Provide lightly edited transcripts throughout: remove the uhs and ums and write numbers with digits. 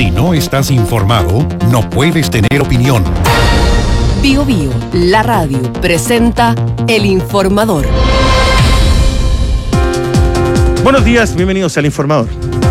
Si no estás informado, no puedes tener opinión. Bio Bio, la radio, presenta El Informador. Buenos días, bienvenidos al Informador.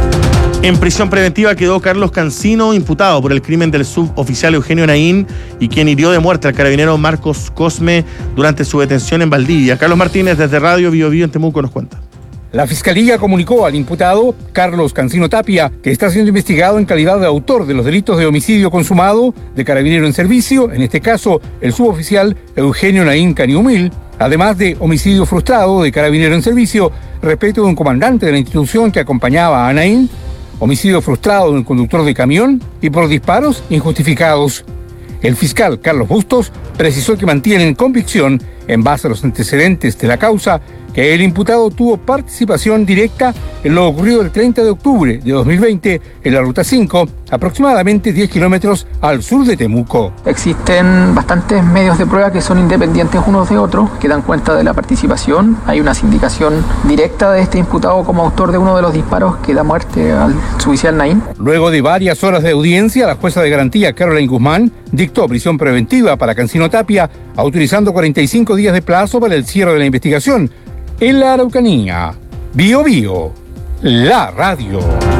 En prisión preventiva quedó Carlos Cancino, imputado por el crimen del suboficial Eugenio Naín y quien hirió de muerte al carabinero Marcos Cosme durante su detención en Valdivia. Carlos Martínez, desde Radio Bio Bio en Temuco, nos cuenta. La Fiscalía comunicó al imputado, Carlos Cancino Tapia, que está siendo investigado en calidad de autor de los delitos de homicidio consumado, de carabinero en servicio, en este caso el suboficial Eugenio Naín Caniumil, además de homicidio frustrado de carabinero en servicio respecto de un comandante de la institución que acompañaba a Naín, homicidio frustrado del conductor de camión y por disparos injustificados. El fiscal Carlos Bustos precisó que mantienen convicción, en base a los antecedentes de la causa, que el imputado tuvo participación directa en lo ocurrido el 30 de octubre de 2020 en la Ruta 5, aproximadamente 10 kilómetros al sur de Temuco. Existen bastantes medios de prueba que son independientes unos de otros, que dan cuenta de la participación. Hay una sindicación directa de este imputado como autor de uno de los disparos que da muerte al suboficial Naín. Luego de varias horas de audiencia, la jueza de garantía Caroline Guzmán dictó prisión preventiva para Cancino Tapia, autorizando 45 días de plazo para el cierre de la investigación. En la Araucanía, Bio Bio, la radio.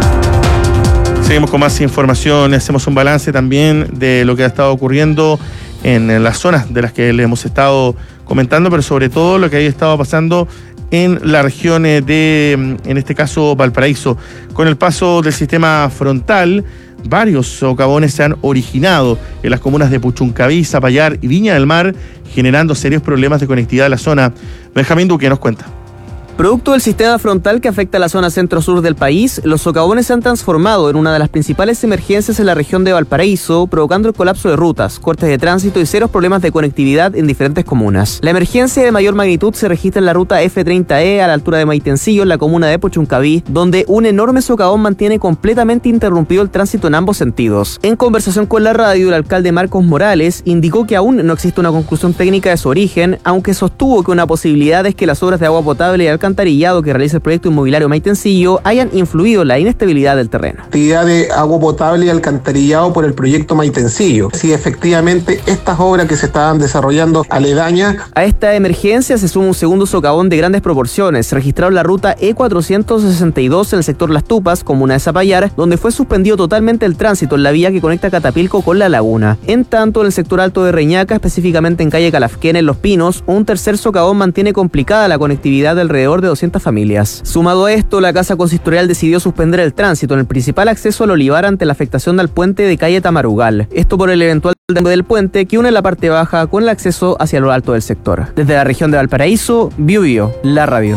Seguimos con más información, hacemos un balance también de lo que ha estado ocurriendo en las zonas de las que le hemos estado comentando, pero sobre todo lo que ha estado pasando en la región de, en este caso, Valparaíso. Con el paso del sistema frontal, varios socavones se han originado en las comunas de Puchuncaví, Zapallar y Viña del Mar, generando serios problemas de conectividad en la zona. Benjamín Duque nos cuenta. Producto del sistema frontal que afecta a la zona centro-sur del país, los socavones se han transformado en una de las principales emergencias en la región de Valparaíso, provocando el colapso de rutas, cortes de tránsito y serios problemas de conectividad en diferentes comunas. La emergencia de mayor magnitud se registra en la ruta F30E a la altura de Maitencillo, en la comuna de Puchuncaví, donde un enorme socavón mantiene completamente interrumpido el tránsito en ambos sentidos. En conversación con la radio, el alcalde Marcos Morales indicó que aún no existe una conclusión técnica de su origen, aunque sostuvo que una posibilidad es que las obras de agua potable y alcantarillado que realiza el proyecto inmobiliario Maitencillo hayan influido en la inestabilidad del terreno. Actividad de agua potable y alcantarillado por el proyecto Maitencillo. Sí, efectivamente, estas obras que se estaban desarrollando aledañas. A esta emergencia se suma un segundo socavón de grandes proporciones, registrado en la ruta E462 en el sector Las Tupas, comuna de Zapallar, donde fue suspendido totalmente el tránsito en la vía que conecta Catapilco con La Laguna. En tanto, en el sector alto de Reñaca, específicamente en calle Calafquén, en Los Pinos, un tercer socavón mantiene complicada la conectividad de alrededor de 200 familias. Sumado a esto, la Casa Consistorial decidió suspender el tránsito en el principal acceso al Olivar ante la afectación al puente de calle Tamarugal. Esto por el eventual daño del puente que une la parte baja con el acceso hacia lo alto del sector. Desde la región de Valparaíso, Bio Bio, la radio.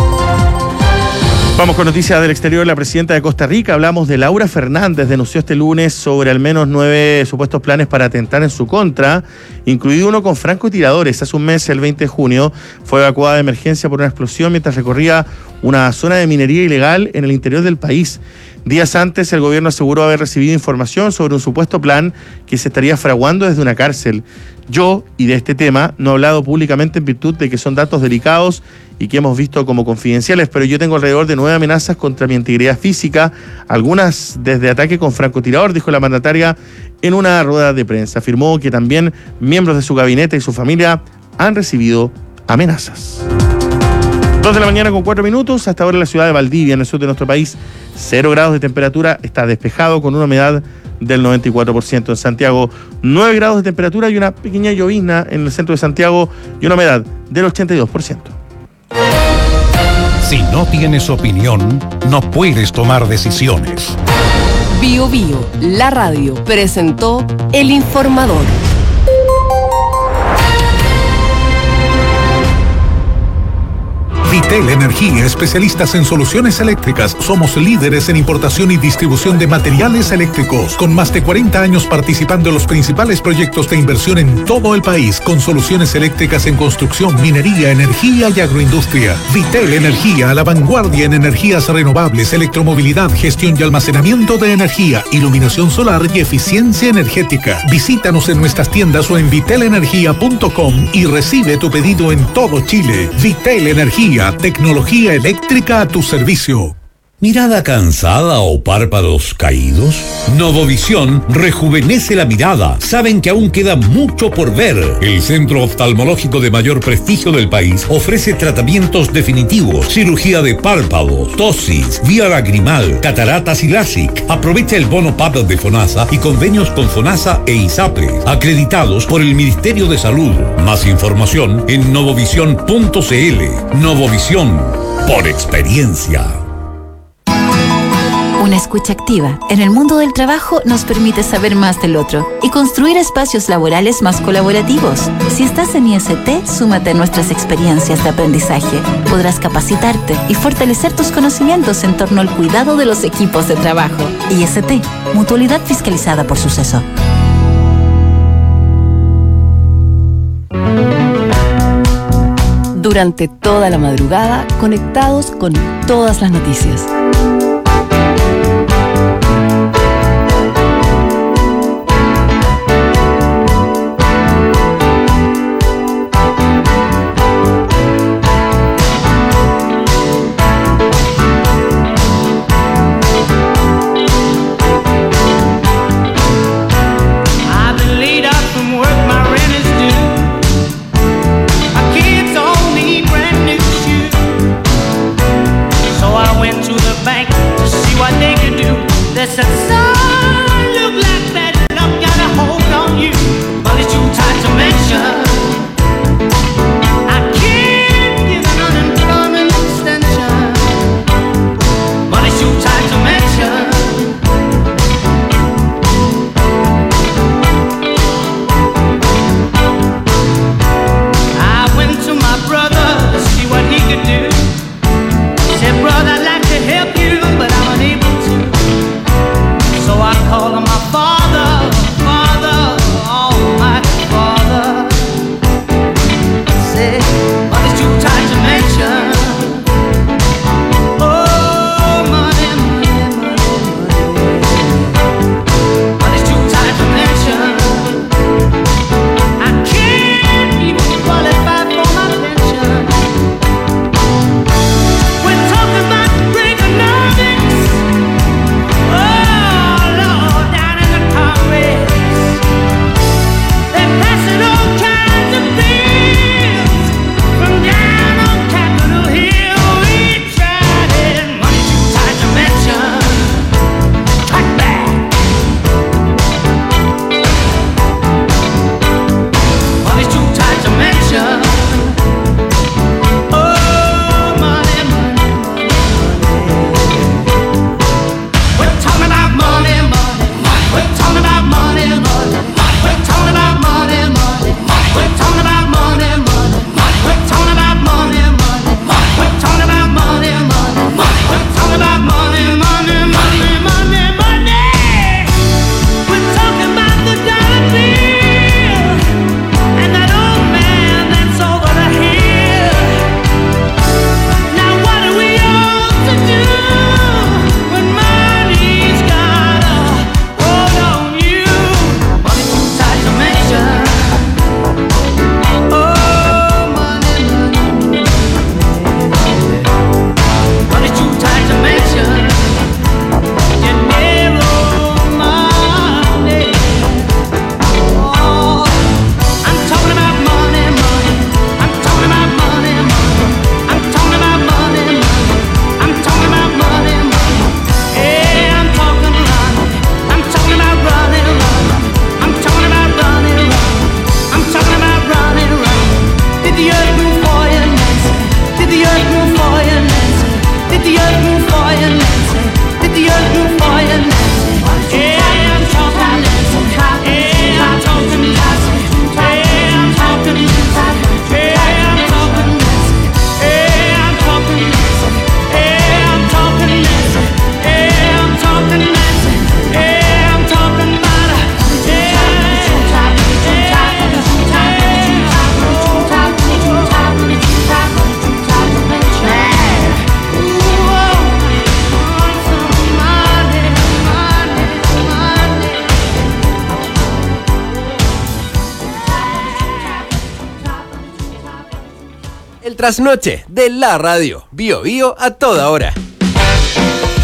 Vamos con noticias del exterior. La presidenta de Costa Rica, hablamos de Laura Fernández, denunció este lunes sobre al menos 9 supuestos planes para atentar en su contra, incluido uno con francotiradores. Hace un mes, el 20 de junio, fue evacuada de emergencia por una explosión mientras recorría una zona de minería ilegal en el interior del país. Días antes, el gobierno aseguró haber recibido información sobre un supuesto plan que se estaría fraguando desde una cárcel. Yo, y de este tema, no he hablado públicamente en virtud de que son datos delicados y que hemos visto como confidenciales, pero yo tengo alrededor de 9 amenazas contra mi integridad física, algunas desde ataque con francotirador, dijo la mandataria en una rueda de prensa. Afirmó que también miembros de su gabinete y su familia han recibido amenazas. 2 de la mañana con 4 minutos, hasta ahora en la ciudad de Valdivia, en el sur de nuestro país, 0 grados de temperatura, está despejado con una humedad del 94%. En Santiago, 9 grados de temperatura y una pequeña llovizna en el centro de Santiago y una humedad del 82%. Si no tienes opinión, no puedes tomar decisiones. Bio Bio, la radio, presentó El Informador. Vitel Energía, especialistas en soluciones eléctricas. Somos líderes en importación y distribución de materiales eléctricos, con más de 40 años participando en los principales proyectos de inversión en todo el país, con soluciones eléctricas en construcción, minería, energía y agroindustria. Vitel Energía, a la vanguardia en energías renovables, electromovilidad, gestión y almacenamiento de energía, iluminación solar y eficiencia energética. Visítanos en nuestras tiendas o en vitelenergia.com y recibe tu pedido en todo Chile. Vitel Energía, tecnología eléctrica a tu servicio. ¿Mirada cansada o párpados caídos? Novovisión rejuvenece la mirada. Saben que aún queda mucho por ver. El centro oftalmológico de mayor prestigio del país ofrece tratamientos definitivos, cirugía de párpados, tosis, vía lagrimal, cataratas y LASIK. Aprovecha el bono PAP de FONASA y convenios con FONASA e ISAPRE, acreditados por el Ministerio de Salud. Más información en novovision.cl. Novovisión, por experiencia. Una escucha activa en el mundo del trabajo nos permite saber más del otro y construir espacios laborales más colaborativos. Si estás en IST, súmate a nuestras experiencias de aprendizaje. Podrás capacitarte y fortalecer tus conocimientos en torno al cuidado de los equipos de trabajo. IST, Mutualidad Fiscalizada por Suceso. Durante toda la madrugada, conectados con todas las noticias. El trasnoche de la radio. Bio Bio a toda hora.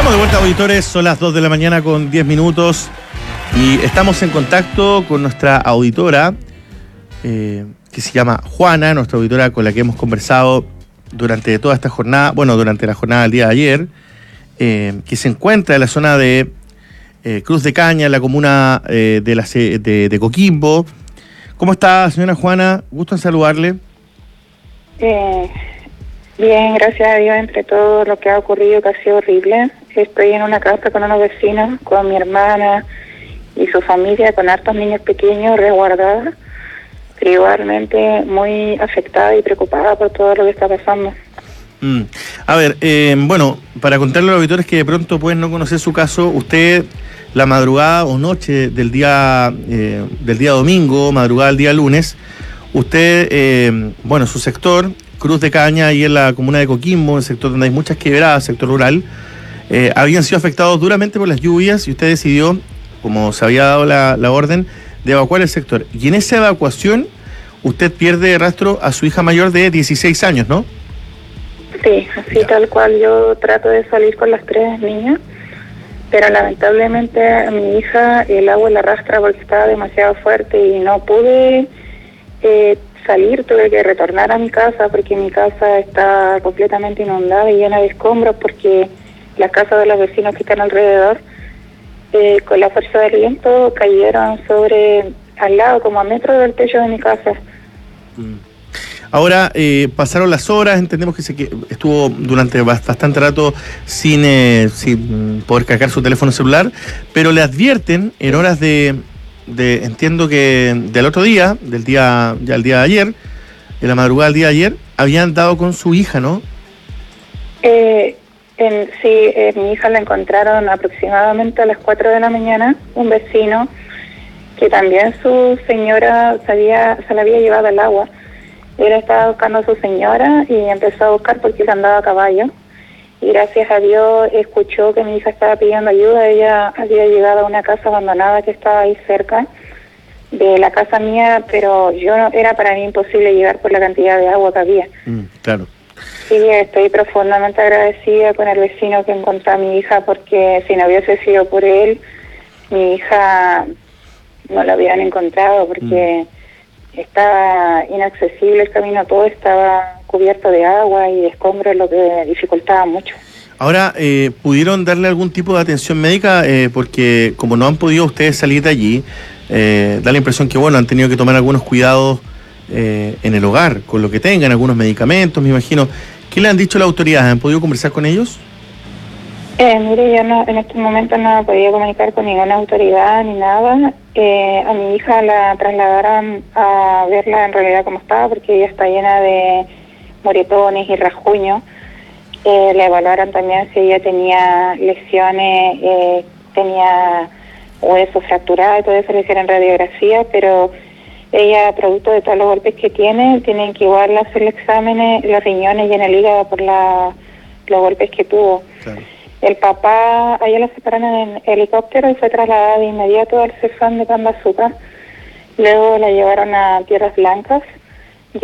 Estamos de vuelta, auditores, son las 2 de la mañana con 10 minutos y estamos en contacto con nuestra auditora, que se llama Juana, nuestra auditora con la que hemos conversado durante toda esta jornada, durante la jornada del día de ayer, que se encuentra en la zona de Cruz de Caña, en la comuna de Coquimbo. ¿Cómo está, señora Juana? Gusto en saludarle. Bien, gracias a Dios, entre todo lo que ha ocurrido, que ha sido horrible. Estoy en una casa con unos vecinos, con mi hermana y su familia, con hartos niños pequeños resguardados, pero igualmente muy afectada y preocupada por todo lo que está pasando. A ver, para contarle a los auditores que de pronto pueden no conocer su caso, usted la madrugada o noche del día domingo, madrugada del día lunes, usted, su sector, Cruz de Caña, ahí en la comuna de Coquimbo, el sector donde hay muchas quebradas, sector rural, habían sido afectados duramente por las lluvias y usted decidió, como se había dado la orden, de evacuar el sector. Y en esa evacuación, usted pierde de rastro a su hija mayor de 16 años, ¿no? Sí, así tal cual. Yo trato de salir con las 3 niñas, pero lamentablemente a mi hija el agua la arrastra porque estaba demasiado fuerte y no pude salir. Tuve que retornar a mi casa porque mi casa está completamente inundada y llena de escombros porque las casas de los vecinos que están alrededor, con la fuerza del viento, cayeron al lado, como a metros del techo de mi casa. Ahora, pasaron las horas, entendemos que estuvo durante bastante rato sin poder cargar su teléfono celular, pero le advierten en horas entiendo que del otro día, el día de ayer, en la madrugada del día de ayer, habían dado con su hija, ¿no? Mi hija la encontraron aproximadamente a las 4 de la mañana, un vecino, que también su señora se la había llevado al agua. Él estaba buscando a su señora y empezó a buscar porque él andaba a caballo. Y gracias a Dios escuchó que mi hija estaba pidiendo ayuda. Ella había llegado a una casa abandonada que estaba ahí cerca de la casa mía, pero era para mí imposible llegar por la cantidad de agua que había. Claro. Sí, estoy profundamente agradecida con el vecino que encontró a mi hija, porque si no hubiese sido por él, mi hija no la hubieran encontrado, porque estaba inaccesible el camino, todo estaba cubierto de agua y de escombros, lo que dificultaba mucho. Ahora, ¿pudieron darle algún tipo de atención médica? Porque como no han podido ustedes salir de allí, da la impresión que, han tenido que tomar algunos cuidados en el hogar, con lo que tengan, algunos medicamentos, me imagino. ¿Qué le han dicho las autoridades? ¿Han podido conversar con ellos? Mire, yo en este momento no podía comunicar con ninguna autoridad ni nada. A mi hija la trasladaron a verla en realidad cómo estaba, porque ella está llena de moretones y rasguños. Le evaluaron también si ella tenía lesiones, tenía huesos fracturados y todo eso, le hicieron radiografía, pero ella, producto de todos los golpes que tienen que igual hacerle exámenes, los riñones y en el hígado por los golpes que tuvo. Claro. El papá, a ella la separaron en helicóptero y fue trasladada de inmediato al CEFAM de Pan de Azúcar. Luego la llevaron a Tierras Blancas y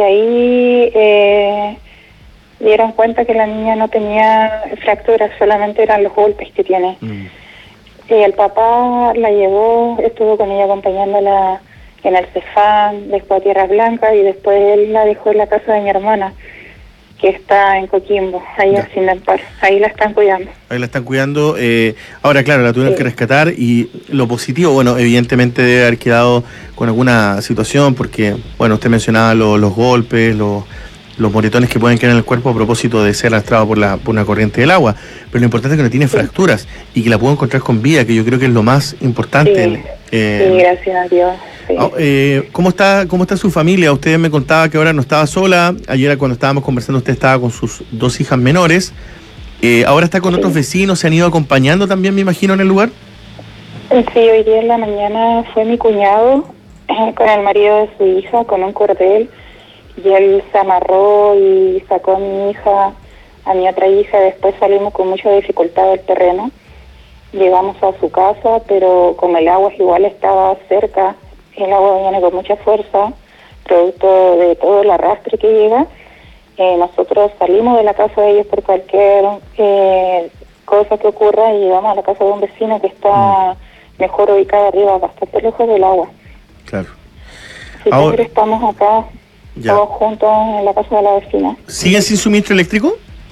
ahí dieron cuenta que la niña no tenía fracturas, solamente eran los golpes que tiene. Y el papá la llevó, estuvo con ella acompañándola en el CEFAM, después a Tierras Blancas y después él la dejó en la casa de mi hermana, que está en Coquimbo, ahí en Sindampar. Ahí la están cuidando. Ahí la están cuidando. Ahora, claro, la tuvieron que rescatar y lo positivo, evidentemente debe haber quedado con alguna situación porque, usted mencionaba los golpes, los moretones que pueden quedar en el cuerpo a propósito de ser arrastrado por una corriente del agua. Pero lo importante es que no tiene fracturas y que la puedo encontrar con vida, que yo creo que es lo más importante. Sí, gracias a Dios. Sí. ¿Cómo está su familia? Usted me contaba que ahora no estaba sola. Ayer cuando estábamos conversando usted estaba con sus 2 hijas menores. ¿Ahora está con otros vecinos? ¿Se han ido acompañando también, me imagino, en el lugar? Sí, hoy día en la mañana fue mi cuñado con el marido de su hija, con un cordel, y él se amarró y sacó a mi hija, a mi otra hija. Después salimos con mucha dificultad del terreno. Llegamos a su casa, pero como el agua igual estaba cerca, el agua viene con mucha fuerza, producto de todo el arrastre que llega. Nosotros salimos de la casa de ellos por cualquier cosa que ocurra y vamos a la casa de un vecino que está mejor ubicado arriba, bastante lejos del agua. Claro. Así que ahora estamos acá todos juntos en la casa de la vecina. ¿Siguen sin suministro eléctrico?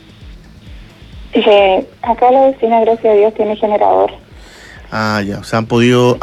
Acá la vecina, gracias a Dios, tiene generador. Ah, ya, o sea, han podido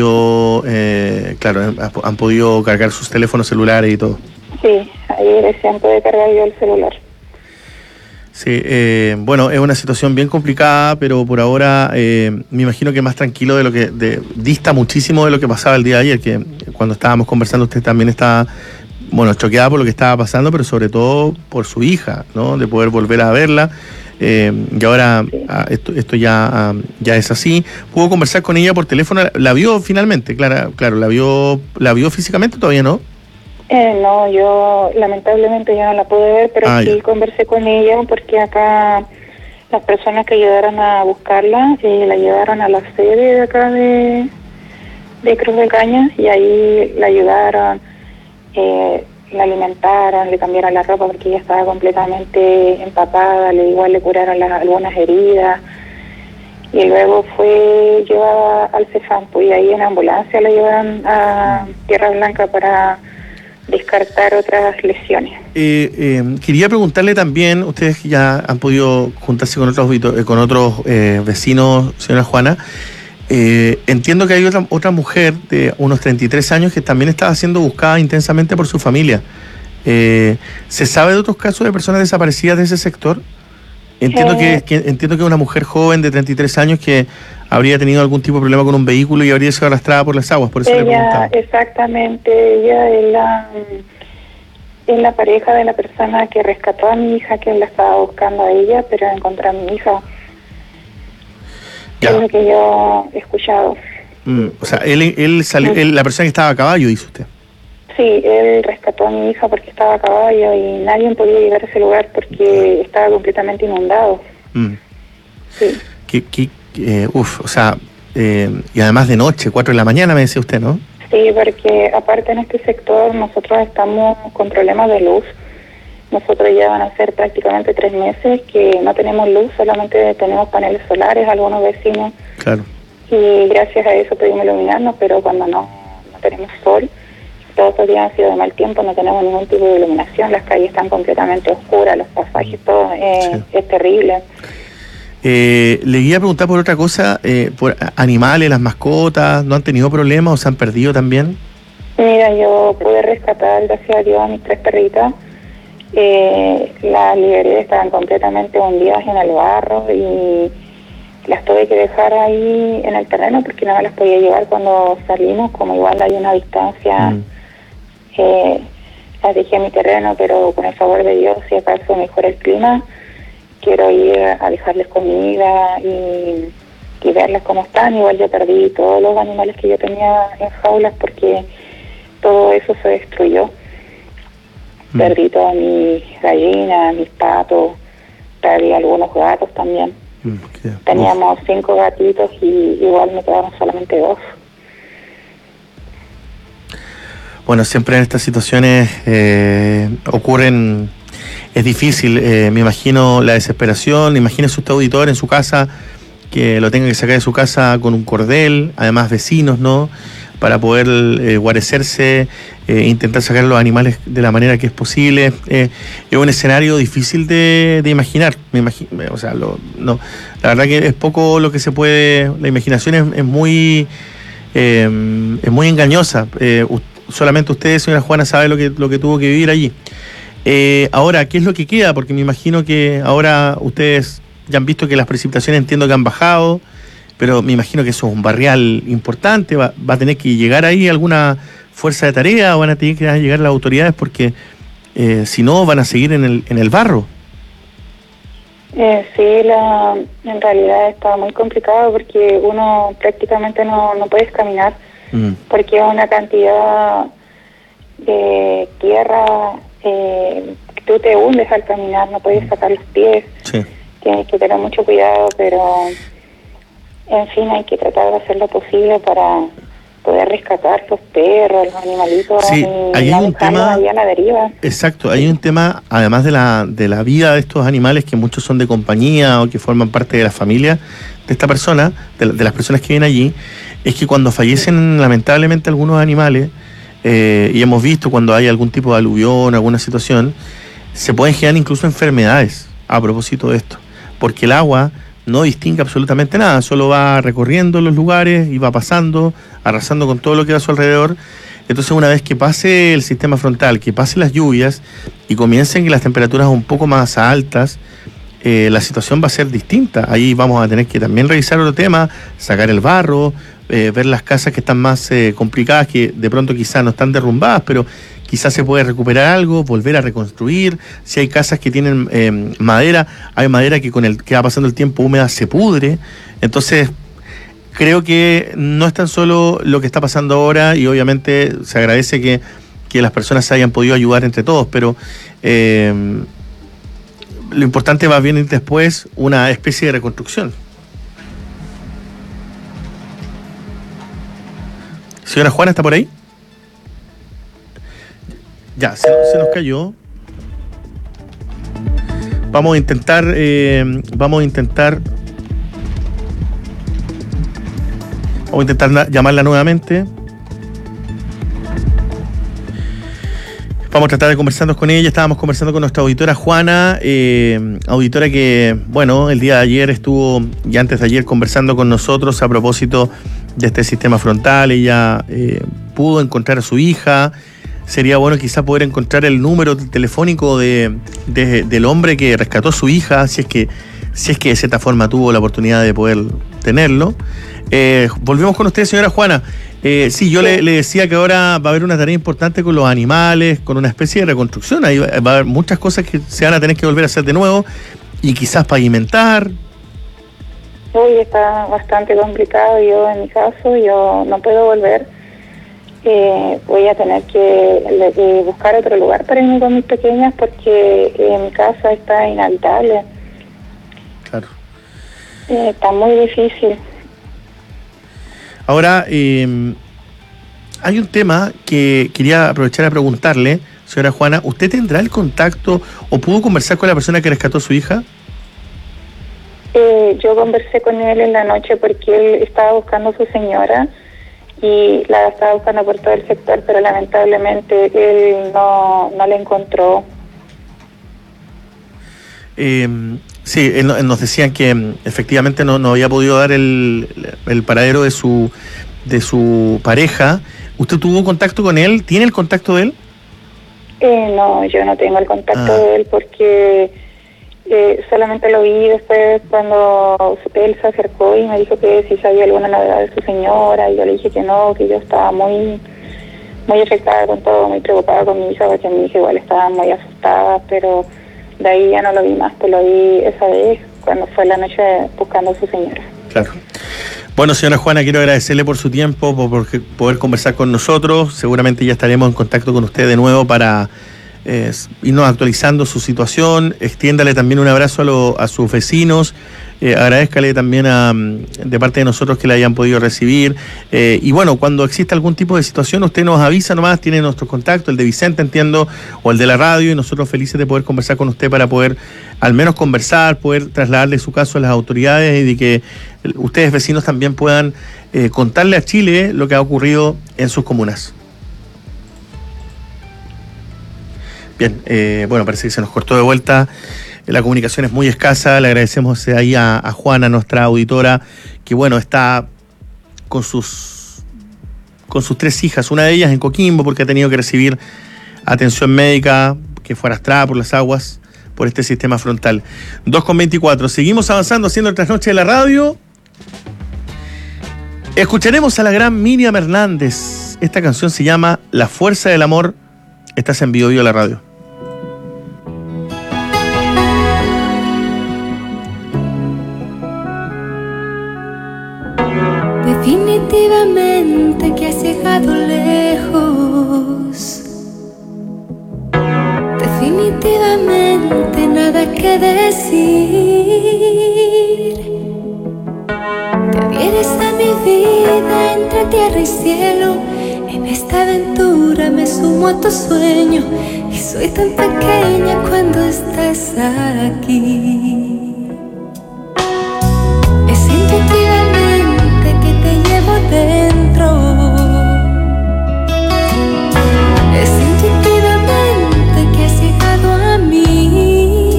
cargar sus teléfonos celulares y todo. Sí, ahí recién puede cargar yo el celular. Sí, bueno, es una situación bien complicada, pero por ahora me imagino que más tranquilo de lo que dista muchísimo de lo que pasaba el día de ayer, que cuando estábamos conversando usted también estaba, bueno, choqueada por lo que estaba pasando, pero sobre todo por su hija, ¿no? De poder volver a verla. Y ahora esto ya es así. ¿Pudo conversar con ella por teléfono? ¿La vio finalmente? Claro, ¿la vio físicamente o todavía no? No, yo lamentablemente ya no la pude ver, pero sí conversé con ella porque acá las personas que ayudaron a buscarla la llevaron a la sede de acá de Cruz de Cañas y ahí la ayudaron, la alimentaron, le cambiaron la ropa porque ella estaba completamente empapada, igual le curaron algunas heridas y luego fue llevada al CEFAMPO y ahí en ambulancia la llevaron a Tierra Blanca para descartar otras lesiones. Quería preguntarle también, ustedes ya han podido juntarse con otros vecinos, señora Juana. Entiendo que hay otra mujer de unos 33 años que también estaba siendo buscada intensamente por su familia. ¿Se sabe de otros casos de personas desaparecidas de ese sector? Entiendo que es una mujer joven de 33 años que habría tenido algún tipo de problema con un vehículo y habría sido arrastrada por las aguas, por eso le preguntaba. Exactamente, ella es la pareja de la persona que rescató a mi hija, que la estaba buscando a ella, pero encontró a mi hija. Es lo que yo he escuchado. O sea, él salió, la persona que estaba a caballo, dice usted. Sí, él rescató a mi hija porque estaba a caballo y nadie podía llegar a ese lugar porque estaba completamente inundado. Sí. O sea, y además de noche, 4 de la mañana, me decía usted, ¿no? Sí, porque aparte en este sector nosotros estamos con problemas de luz. Nosotros ya van a ser prácticamente 3 meses que no tenemos luz, solamente tenemos paneles solares, algunos vecinos. Claro. Y gracias a eso pudimos iluminarnos, pero cuando no tenemos sol, todos los días han sido de mal tiempo, no tenemos ningún tipo de iluminación, las calles están completamente oscuras, los pasajes, todo es terrible. Le iba a preguntar por otra cosa, por animales, las mascotas, ¿no han tenido problemas o se han perdido también? Mira, yo pude rescatar, gracias a Dios, a mis 3 perritas. Las liberé, estaban completamente hundidas en el barro y las tuve que dejar ahí en el terreno porque no me las podía llevar cuando salimos, como igual hay una distancia. Las dejé en mi terreno, pero con el favor de Dios, si acaso mejora el clima, quiero ir a dejarles comida y verlas cómo están. Igual yo perdí todos los animales que yo tenía en jaulas porque todo eso se destruyó. Perdí todas mis gallinas, mis patos, perdí algunos gatos también. Teníamos 5 gatitos y igual me quedaron solamente 2. Bueno, siempre en estas situaciones ocurren, es difícil, me imagino la desesperación, imagínese usted auditor en su casa, que lo tenga que sacar de su casa con un cordel, además vecinos, ¿no? Para poder guarecerse, intentar sacar los animales de la manera que es posible. Es un escenario difícil de imaginar, o sea, la verdad que es poco lo que se puede, la imaginación es muy engañosa. Solamente usted, señora Juana, sabe lo que tuvo que vivir allí. Ahora, ¿qué es lo que queda? Porque me imagino que ahora ustedes ya han visto que las precipitaciones entiendo que han bajado, pero me imagino que eso es un barrial importante. ¿Va a tener que llegar ahí alguna fuerza de tarea o van a tener que llegar las autoridades? Porque si no, van a seguir en el barro. Sí, en realidad está muy complicado porque uno prácticamente no puedes caminar. Porque es una cantidad de tierra que tú te hundes al caminar, no puedes sacar los pies. Sí. Tienes que tener mucho cuidado, pero en fin hay que tratar de hacer lo posible para poder rescatar los perros, los animalitos. Sí, hay un tema a la deriva. Exacto, hay un tema, además de la vida de estos animales, que muchos son de compañía o que forman parte de la familia de esta persona, de las personas que viven allí, es que cuando fallecen lamentablemente algunos animales, y hemos visto cuando hay algún tipo de aluvión, alguna situación, se pueden generar incluso enfermedades a propósito de esto, porque el agua no distingue absolutamente nada, solo va recorriendo los lugares y va pasando, arrasando con todo lo que va a su alrededor. Entonces, una vez que pase el sistema frontal, que pasen las lluvias y comiencen las temperaturas un poco más altas, la situación va a ser distinta. Ahí vamos a tener que también revisar otro tema, sacar el barro, ver las casas que están más complicadas, que de pronto quizás no están derrumbadas, pero quizás se puede recuperar algo, volver a reconstruir. Si hay casas que tienen madera, hay madera que con el que va pasando el tiempo húmeda se pudre. Entonces, creo que no es tan solo lo que está pasando ahora, y obviamente se agradece que las personas se hayan podido ayudar entre todos, pero lo importante va a venir después una especie de reconstrucción. Señora Juana, ¿está por ahí? Ya, se nos cayó. Vamos a intentar llamarla nuevamente. Vamos a tratar de conversarnos con ella. Estábamos conversando con nuestra auditora Juana, auditora que, bueno, el día de ayer estuvo, y antes de ayer, conversando con nosotros a propósito de este sistema frontal. Ella pudo encontrar a su hija. Sería bueno quizá poder encontrar el número telefónico del hombre que rescató a su hija, si es que de cierta forma tuvo la oportunidad de poder tenerlo. Volvemos con usted, señora Juana. Sí, yo le decía que ahora va a haber una tarea importante con los animales, con una especie de reconstrucción. Ahí va a haber muchas cosas que se van a tener que volver a hacer de nuevo, y quizás pavimentar. Hoy está bastante complicado. Yo, en mi caso, yo no puedo volver. Voy a tener que buscar otro lugar para irme con mis pequeñas, porque mi casa está inhabitable. Claro. Está muy difícil. Ahora, hay un tema que quería aprovechar a preguntarle, señora Juana. ¿Usted tendrá el contacto o pudo conversar con la persona que rescató a su hija? Yo conversé con él en la noche porque él estaba buscando a su señora y la estaba buscando por todo el sector, pero lamentablemente él no la encontró. Sí, nos decían que efectivamente no había podido dar el paradero de su pareja. ¿Usted tuvo contacto con él? ¿Tiene el contacto de él? No, yo no tengo el contacto de él, porque solamente lo vi después cuando él se acercó y me dijo que si sabía alguna novedad de su señora, y yo le dije que no, que yo estaba muy muy afectada con todo, muy preocupada con mi hija, porque mi hija igual estaba muy asustada, pero de ahí ya no lo vi más, pues lo vi esa vez cuando fue la noche buscando a su señora. Claro. Bueno, señora Juana, quiero agradecerle por su tiempo, por poder conversar con nosotros. Seguramente ya estaremos en contacto con usted de nuevo para irnos actualizando su situación. Extiéndale también un abrazo a sus vecinos. Agradézcale también de parte de nosotros que le hayan podido recibir. Y bueno, cuando exista algún tipo de situación, usted nos avisa nomás, tiene nuestro contacto, el de Vicente, entiendo, o el de la radio, y nosotros felices de poder conversar con usted para poder al menos conversar, poder trasladarle su caso a las autoridades, y de que ustedes, vecinos, también puedan contarle a Chile lo que ha ocurrido en sus comunas. Bien, bueno, parece que se nos cortó de vuelta. La comunicación es muy escasa. Le agradecemos ahí a Juana, nuestra auditora, que bueno, está con sus 3 hijas, una de ellas en Coquimbo, porque ha tenido que recibir atención médica, que fue arrastrada por las aguas por este sistema frontal. 2:24. Seguimos avanzando haciendo el trasnoche de la radio. Escucharemos a la gran Miriam Hernández. Esta canción se llama La Fuerza del Amor. Estás en Bio Bio la radio. Definitivamente que has llegado lejos. Definitivamente nada que decir. Te adhieres a mi vida entre tierra y cielo. En esta aventura me sumo a tu sueño y soy tan pequeña cuando estás aquí. Es intuitivamente que te llevo dentro. Es intuitivamente que has llegado a mí.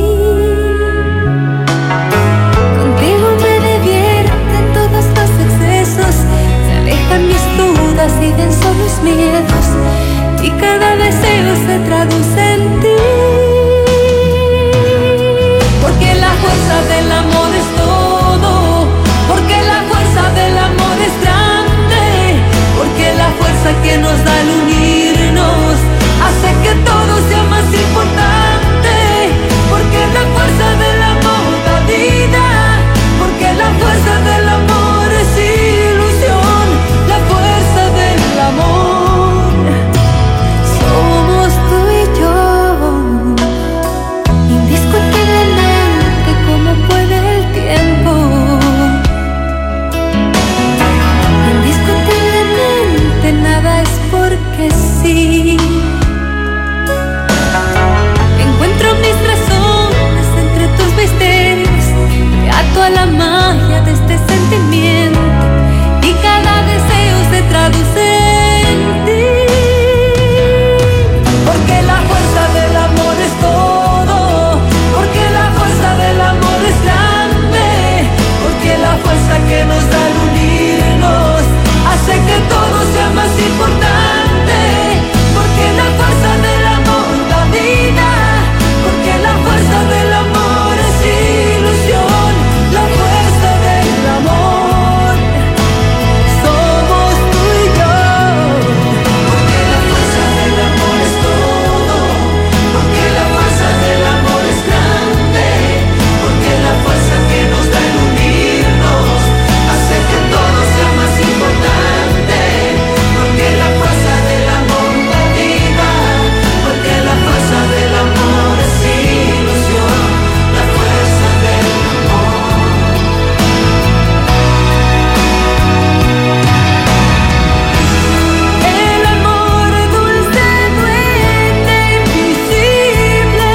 Contigo me divierten todos los excesos, se alejan mis dudas y venzo mis miedos, y cada deseo se traduce en ti. Porque la fuerza del amor es todo, porque la fuerza del amor es grande, porque la fuerza que nos da el unirnos hace que todo sea más importante, porque la fuerza del amor da vida, porque la fuerza del amor es ilusión, la fuerza del amor somos tú y yo. Indiscutiblemente como puede el tiempo, indiscutiblemente nada es porque sí. Encuentro mis razones entre tus misterios, me ato a la magia de este sentimiento, y cada deseo se traduce en ti. Porque la fuerza del amor es todo, porque la fuerza del amor es grande, porque la fuerza que nos da el unirnos hace que todo sea más importante, porque la fuerza del amor da vida, porque la fuerza del amor es ilusión, la fuerza del amor somos tú y yo. Porque la fuerza del amor es todo, porque la fuerza del amor es grande, porque la fuerza que nos da el unirnos hace que todo sea más importante, porque la fuerza del amor da vida, porque la fuerza del amor es ilusión, la fuerza del amor. El amor dulce, duende, invisible,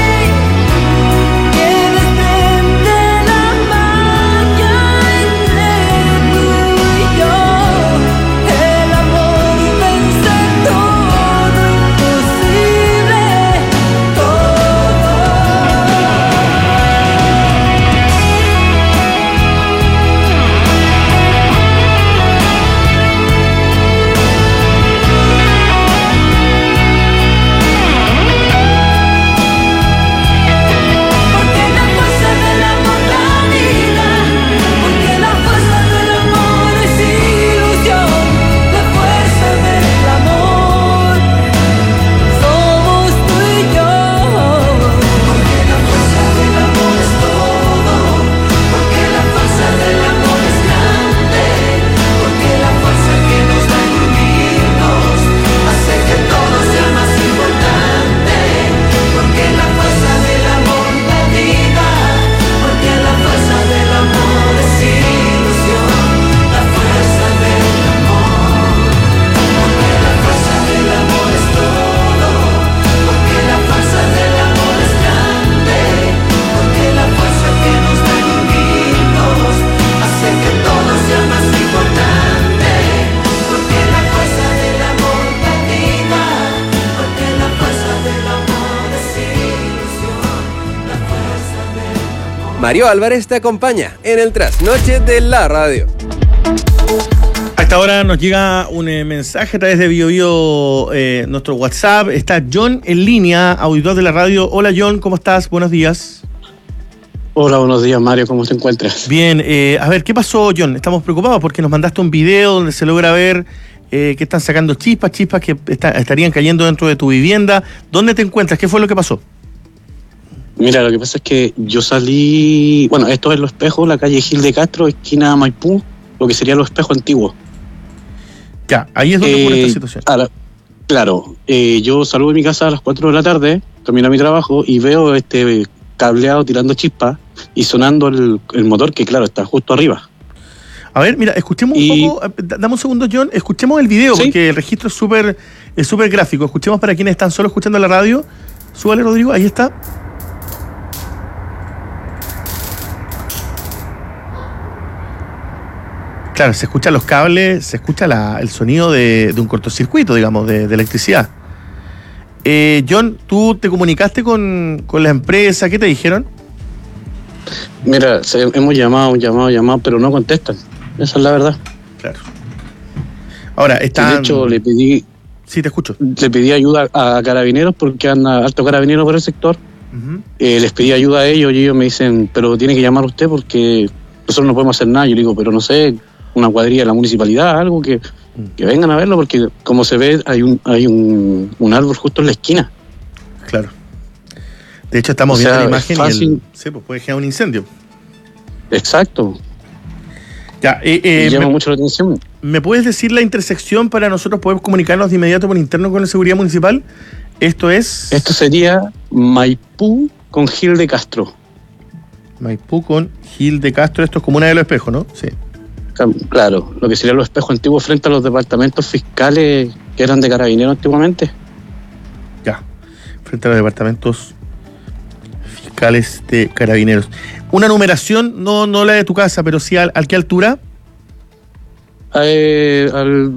que desprende la magia entre tú y yo. El amor vence todo imposible, todo. Porque la fuerza del amor da vida, porque la fuerza del amor es ilusión, la fuerza del amor somos tú y yo. Porque la fuerza del amor es todo, porque la fuerza del amor es grande, porque la fuerza que nos da el unirnos hace que todo sea más importante, porque la fuerza del amor da vida, porque la fuerza del amor es ilusión, la fuerza del amor. Porque la fuerza del amor es todo, porque la fuerza del amor es grande, porque la fuerza que nos da el unirnos hace que todo sea más importante, porque la fuerza del amor da vida, porque la fuerza del amor es ilusión, la fuerza del amor. Mario Álvarez te acompaña en el Trasnoche de la Radio. A esta hora nos llega un mensaje a través de BioBio, nuestro WhatsApp. Está John en línea, auditor de la radio. Hola John, ¿cómo estás? Buenos días. Hola, buenos días Mario, ¿cómo te encuentras? Bien, a ver, ¿qué pasó John? Estamos preocupados porque nos mandaste un video donde se logra ver que están sacando chispas que estarían cayendo dentro de tu vivienda. ¿Dónde te encuentras? ¿Qué fue lo que pasó? Mira, lo que pasa es que yo salí, bueno, esto es Los Espejos, la calle Gil de Castro, esquina Maipú, lo que sería Los Espejos antiguos. Ya, ahí es donde ocurre esta situación. Claro, yo salgo de mi casa a las 4 de la tarde, termino mi trabajo y veo este cableado tirando chispas y sonando el motor que, claro, está justo arriba. A ver, mira, escuchemos un poco, dame un segundo, John, escuchemos el video, ¿sí? Porque el registro es súper gráfico. Escuchemos para quienes están solo escuchando la radio. Súbale, Rodrigo, ahí está. Claro, se escuchan los cables, se escucha el sonido de un cortocircuito, digamos, de electricidad. John, ¿tú te comunicaste con la empresa? ¿Qué te dijeron? Mira, hemos llamado, pero no contestan. Esa es la verdad. Claro. Ahora, están... De hecho, le pedí... Sí, te escucho. Le pedí ayuda a carabineros porque anda alto carabinero por el sector. Uh-huh. Les pedí ayuda a ellos y ellos me dicen, pero tiene que llamar usted porque nosotros no podemos hacer nada. Yo le digo, pero no sé, una cuadrilla de la municipalidad, algo que vengan a verlo porque como se ve hay un árbol justo en la esquina. Claro. De hecho, estamos viendo la imagen y sí, pues puede generar un incendio. Exacto. Ya, llama mucho la atención. ¿Me puedes decir la intersección para nosotros poder comunicarnos de inmediato por interno con la seguridad municipal? Esto sería Maipú con Gil de Castro. Maipú con Gil de Castro, esto es Comuna de los Espejos, ¿no? Sí. Claro, lo que serían los espejos antiguos frente a los departamentos fiscales que eran de carabineros antiguamente. Ya, frente a los departamentos fiscales de carabineros. Una numeración, no la de tu casa, pero sí ¿al qué altura? Al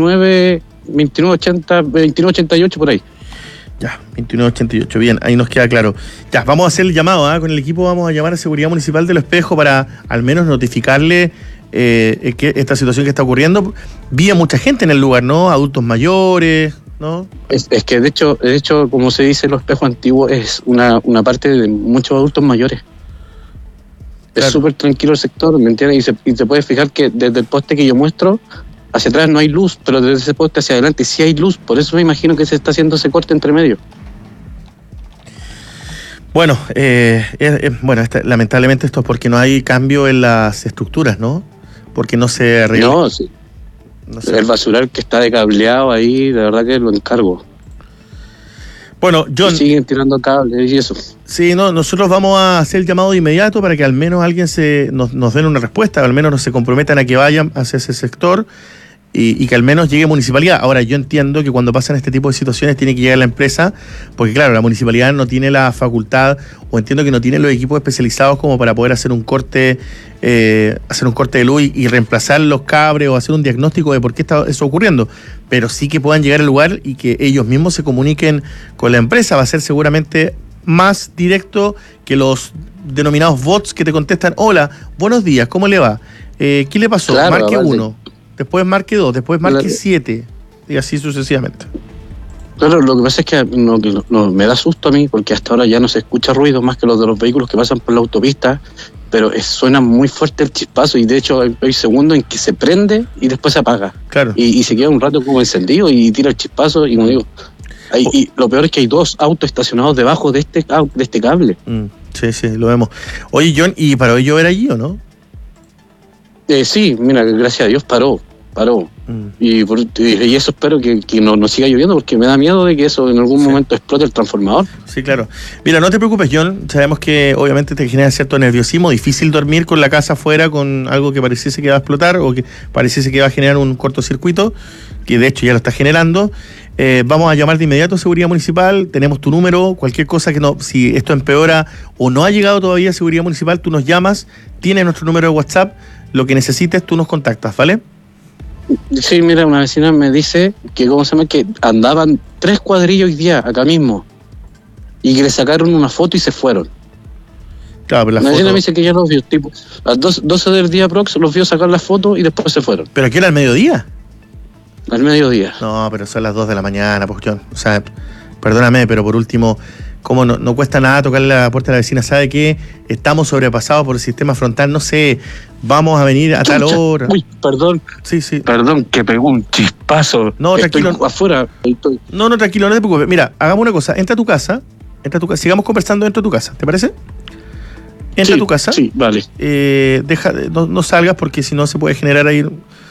2988 por ahí. Ya, 2988, bien, ahí nos queda claro. Ya, vamos a hacer el llamado, con el equipo vamos a llamar a Seguridad Municipal de Los Espejos para al menos notificarle que esta situación que está ocurriendo. Vi a mucha gente en el lugar, ¿no? Adultos mayores, ¿no? Es que de hecho, como se dice, Los Espejos antiguos es una parte de muchos adultos mayores. Claro. Es súper tranquilo el sector, ¿me entiendes? Y se puede fijar que desde el poste que yo muestro hacia atrás no hay luz, pero desde ese poste hacia adelante sí hay luz. Por eso me imagino que se está haciendo ese corte entre medio. Bueno, lamentablemente esto es porque no hay cambio en las estructuras, ¿no? Porque no se arregla. No, sí. No sé. El basural que está de cableado ahí, de verdad que lo encargo. Bueno, John... Y siguen tirando cables y eso. Sí, no, nosotros vamos a hacer el llamado de inmediato para que al menos alguien nos den una respuesta, al menos no se comprometan a que vayan hacia ese sector y que al menos llegue municipalidad. Ahora, yo entiendo que cuando pasan este tipo de situaciones tiene que llegar la empresa, porque claro, la municipalidad no tiene la facultad, o entiendo que no tiene los equipos especializados como para poder hacer un corte de luz y reemplazar los cables o hacer un diagnóstico de por qué está eso ocurriendo, pero sí que puedan llegar al lugar y que ellos mismos se comuniquen con la empresa. Va a ser seguramente más directo que los denominados bots que te contestan: hola, buenos días, ¿cómo le va? ¿Qué le pasó? Claro, marque 1, después marque 2, después marque 7 y así sucesivamente. Claro, lo que pasa es que no, me da susto a mí porque hasta ahora ya no se escucha ruido más que los de los vehículos que pasan por la autopista, pero suena muy fuerte el chispazo y de hecho hay segundos en que se prende y después se apaga. Claro. Y se queda un rato como encendido y tira el chispazo y como digo... Y lo peor es que hay 2 autos estacionados debajo de este cable. Sí, lo vemos. Oye, John, ¿y paró de llover allí o no? Sí, mira, gracias a Dios paró. Y eso espero que no siga lloviendo porque me da miedo de que eso en algún momento explote el transformador. Sí, claro. Mira, no te preocupes, John. Sabemos que obviamente te genera cierto nerviosismo, difícil dormir con la casa afuera con algo que pareciese que va a explotar o que pareciese que va a generar un cortocircuito, que de hecho ya lo está generando. Vamos a llamar de inmediato a Seguridad Municipal, tenemos tu número, cualquier cosa que si esto empeora o no ha llegado todavía a Seguridad Municipal, tú nos llamas, tienes nuestro número de WhatsApp, lo que necesites tú nos contactas, ¿vale? Sí, mira, una vecina me dice que que andaban 3 cuadrillos hoy día acá mismo y que le sacaron una foto y se fueron. Claro, pero la vecina me dice que ya los vio, tipo, a las 12 del día prox los vio sacar la foto y después se fueron. ¿Pero aquí era al mediodía? Al mediodía. No, pero son las 2 de la mañana, pues, John. O sea, perdóname, pero por último, como no cuesta nada tocarle la puerta a la vecina, sabe que estamos sobrepasados por el sistema frontal, no sé, vamos a venir a tal hora. Uy, perdón. Sí. Perdón, que pegó un chispazo. No, tranquilo. Estoy afuera. No, tranquilo, no te preocupes. Mira, hagamos una cosa, entra a tu casa, sigamos conversando dentro de tu casa, ¿te parece? Entra a tu casa. Sí, vale. No salgas porque si no se puede generar ahí...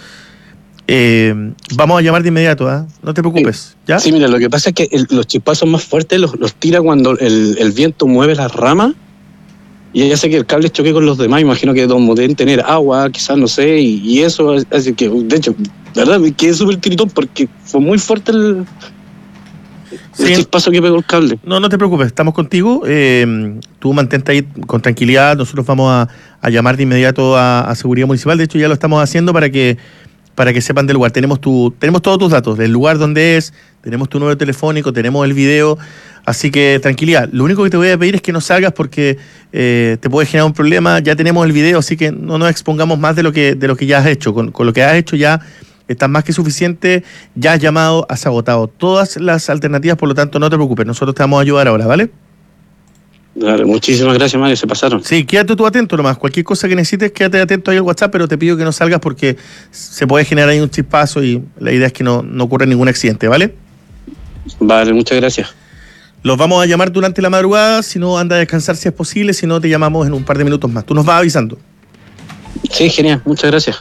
vamos a llamar de inmediato, no te preocupes. ¿Ya? Sí, mira, lo que pasa es que los chispazos más fuertes los tira cuando el viento mueve las ramas y hace que el cable choque con los demás. Imagino que deben tener agua, quizás, no sé, y eso, así que, de hecho, la verdad, me quedé súper tiritón porque fue muy fuerte el chispazo que pegó el cable. No te preocupes, estamos contigo. Tú mantente ahí con tranquilidad. Nosotros vamos a llamar de inmediato a Seguridad Municipal. De hecho, ya lo estamos haciendo para que sepan del lugar. Tenemos todos tus datos, del lugar donde es, tenemos tu número telefónico, tenemos el video, así que tranquilidad. Lo único que te voy a pedir es que no salgas porque te puede generar un problema. Ya tenemos el video, así que no nos expongamos más de lo que ya has hecho. Con lo que has hecho ya estás más que suficiente, ya has llamado, has agotado todas las alternativas, por lo tanto no te preocupes, nosotros te vamos a ayudar ahora, ¿vale? Dale, muchísimas gracias, Mario, se pasaron. Sí, quédate tú atento nomás, cualquier cosa que necesites, quédate atento ahí al WhatsApp, pero te pido que no salgas porque se puede generar ahí un chispazo y la idea es que no ocurra ningún accidente, ¿vale? Vale, muchas gracias. Los vamos a llamar durante la madrugada, si no anda a descansar si es posible, si no te llamamos en un par de minutos más. Tú nos vas avisando. Sí, genial, muchas gracias.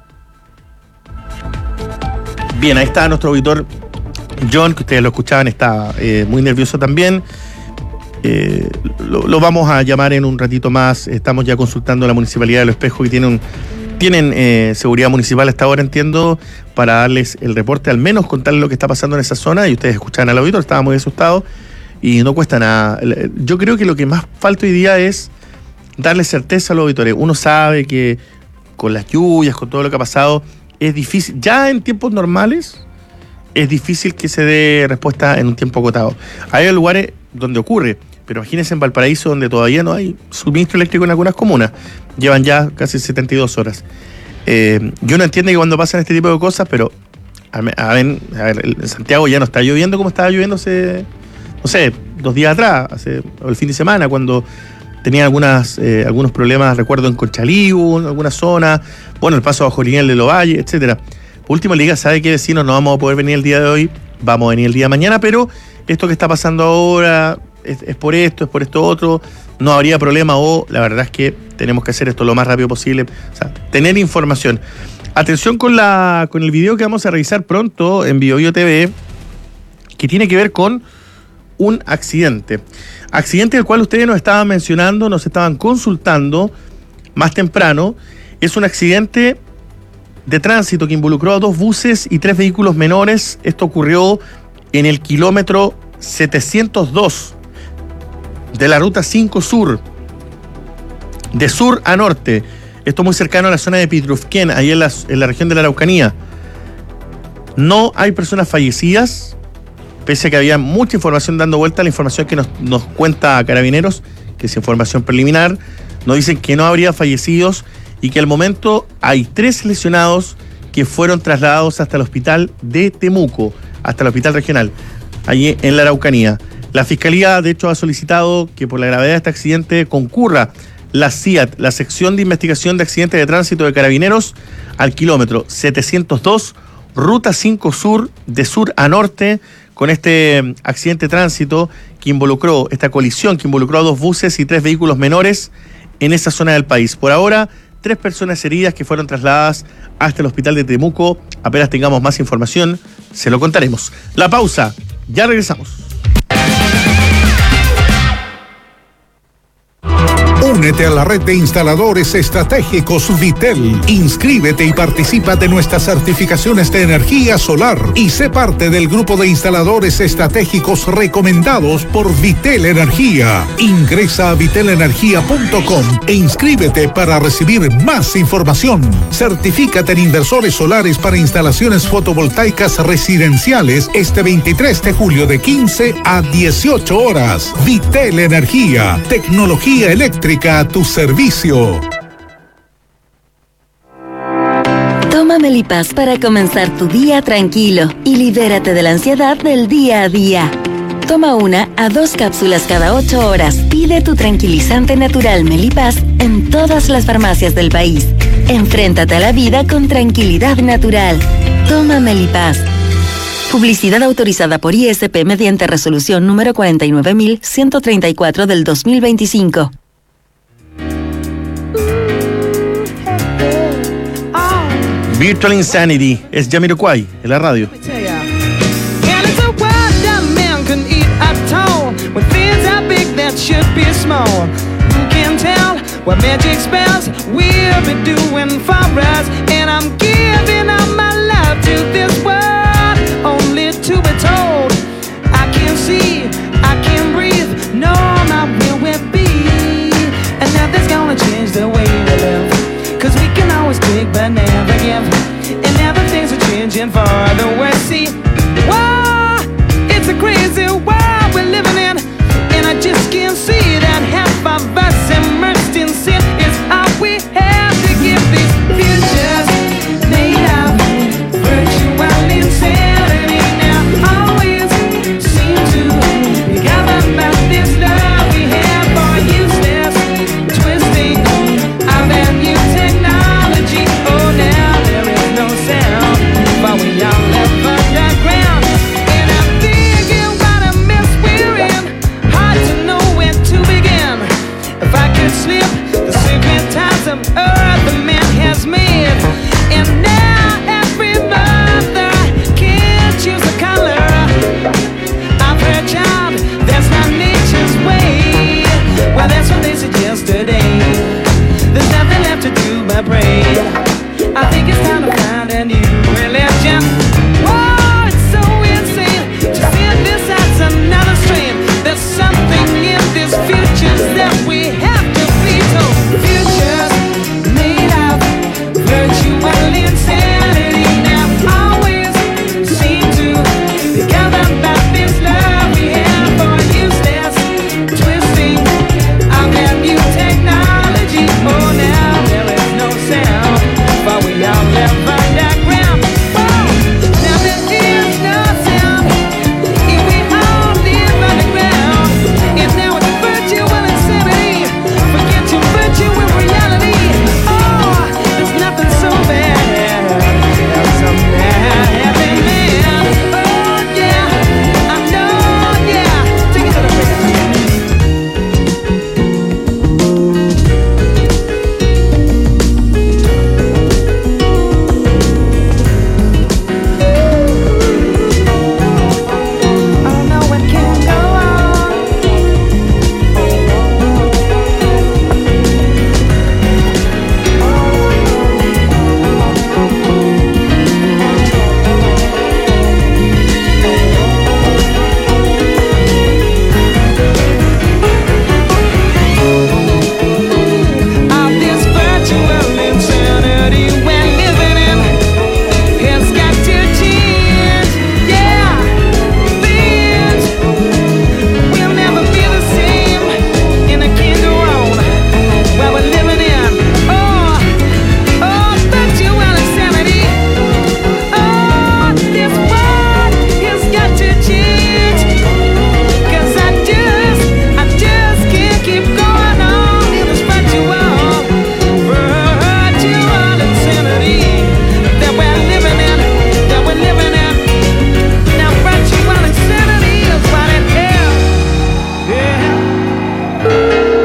Bien, ahí está nuestro auditor John, que ustedes lo escuchaban, está muy nervioso también. Lo vamos a llamar en un ratito más. Estamos ya consultando a la Municipalidad de Los Espejos, que tienen seguridad municipal hasta ahora, entiendo, para darles el reporte, al menos contarles lo que está pasando en esa zona. Y ustedes escuchaban al auditor, estaba muy asustado y no cuesta nada. Yo creo que lo que más falta hoy día es darle certeza a los auditores. Uno sabe que con las lluvias, con todo lo que ha pasado, es difícil, ya en tiempos normales, es difícil que se dé respuesta en un tiempo acotado. Hay lugares donde ocurre, pero imagínense en Valparaíso, donde todavía no hay suministro eléctrico en algunas comunas. Llevan ya casi 72 horas. Yo no entiendo que cuando pasan este tipo de cosas, pero a ver, en Santiago ya no está lloviendo como estaba lloviendo hace, no sé, 2 días atrás, el fin de semana, cuando tenía algunos problemas, recuerdo, en Conchalí, en alguna zona, bueno, el paso bajo Liniel de Lovalle, etcétera. Última liga, sabe que vecinos no vamos a poder venir el día de hoy, vamos a venir el día de mañana, pero esto que está pasando ahora es por esto, es por esto otro, no habría problema, o la verdad es que tenemos que hacer esto lo más rápido posible, o sea, tener información. Atención con el video que vamos a revisar pronto en BioBio TV, que tiene que ver con un accidente. Accidente del cual ustedes nos estaban mencionando, nos estaban consultando más temprano. Es un accidente de tránsito que involucró a 2 buses y 3 vehículos menores. Esto ocurrió en el kilómetro 702 de la ruta 5 Sur, de sur a norte. Esto muy cercano a la zona de Pitrufquén, ahí en la región de la Araucanía. No hay personas fallecidas, pese a que había mucha información dando vuelta. La información que nos cuenta Carabineros, que es información preliminar, nos dicen que no habría fallecidos y que al momento hay 3 lesionados que fueron trasladados hasta el hospital de Temuco, hasta el hospital regional, allí en la Araucanía. La Fiscalía, de hecho, ha solicitado que por la gravedad de este accidente concurra la CIAT, la Sección de Investigación de Accidentes de Tránsito de Carabineros, al kilómetro 702, ruta 5 Sur, de sur a norte, con este accidente de tránsito que involucró, esta colisión que involucró a 2 buses y 3 vehículos menores en esa zona del país. Por ahora, 3 personas heridas que fueron trasladadas hasta el hospital de Temuco. Apenas tengamos más información, se lo contaremos. La pausa, ya regresamos. Únete a la red de instaladores estratégicos Vitel. Inscríbete y participa de nuestras certificaciones de energía solar y sé parte del grupo de instaladores estratégicos recomendados por Vitel Energía. Ingresa a vitelenergia.com e inscríbete para recibir más información. Certifícate en inversores solares para instalaciones fotovoltaicas residenciales este 23 de julio de 15 a 18 horas. Vitel Energía, tecnología eléctrica a tu servicio. Toma Melipaz para comenzar tu día tranquilo y libérate de la ansiedad del día a día. Toma 1 a 2 cápsulas cada 8 horas. Pide tu tranquilizante natural Melipaz en todas las farmacias del país. Enfréntate a la vida con tranquilidad natural. Toma Melipaz. Publicidad autorizada por ISP mediante resolución número 49.134 del 2025. Virtual Insanity es Jamiroquai en la radio. When things are big that should be small, who can tell what magic spells will be doing for us. And I'm giving up my love to this world, only to be told I can't see, I can't breathe, no, my will be. And nothing's gonna change the way we live, 'cause we can always take but never give. And now the things are changing for the worse. See, whoa, it's a crazy world we're living in, and I just can't see that half of us immersed in sin is all we have to give these futures made of virtual insanity. Now always seem to be gathered about this love we have for useless twisting of that new technology. Oh, now there is no sound, but we all live underground. And I'm thinking what a mess we're in, hard to know where to begin. If I could slip the secret ties of earth the man has made, and now every mother can choose a color of her child. That's not nature's way. Well, that's what they suggest today. There's nothing left to do but pray. I think it's time to find a new religion. Whoa, it's so insane to see this as another strain. There's something in this futures that we have to be told. Futures made of virtual insanity. Now always seem to be gathered about this love we have for useless twisting of that new technology. Oh, now there is no sound, but we all live underground. Whoa, now there is no sound if we all live underground. And now it's virtual insanity. Forget your virtual reality. Oh, there's nothing so bad as a bad happy man. Oh yeah, I know, yeah. Take it to the break. Oh no, it can't go on. Of this virtual insanity we're living in, it's got to change. Yeah, things will never be the same, and it can't go on where we're living in. Oh, virtual insanity. Oh, this world has got to change, 'cause I just can't keep going on in this virtual insanity that we're living in, that we're living in. Now virtual insanity is what it is. Yeah.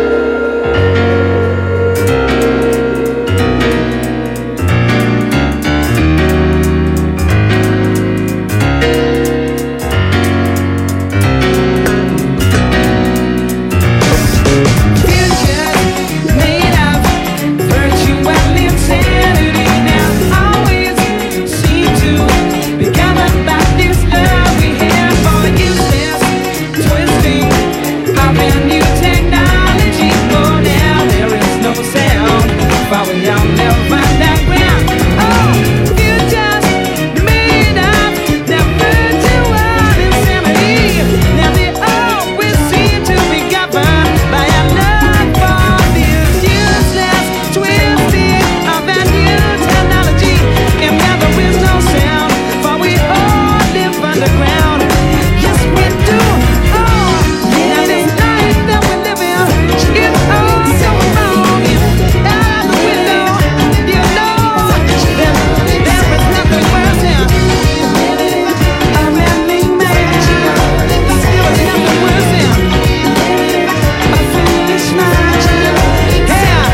Futures made of virtual insanity. Now always seem to be gathered about this love we have for useless twisting of that new technology. Oh, now there is no sound, but we all live underground. Oh, futures made of that virtual insanity. Now they always seem to be governed by a love for this useless twisting of that new technology. And now there is no sound, for we all live underground. Yes, we do. Oh, now this life that we live in is all so wrong. Out the window, you know that there is nothing worse than a man-made man. There is nothing worse than a foolish man. Yeah.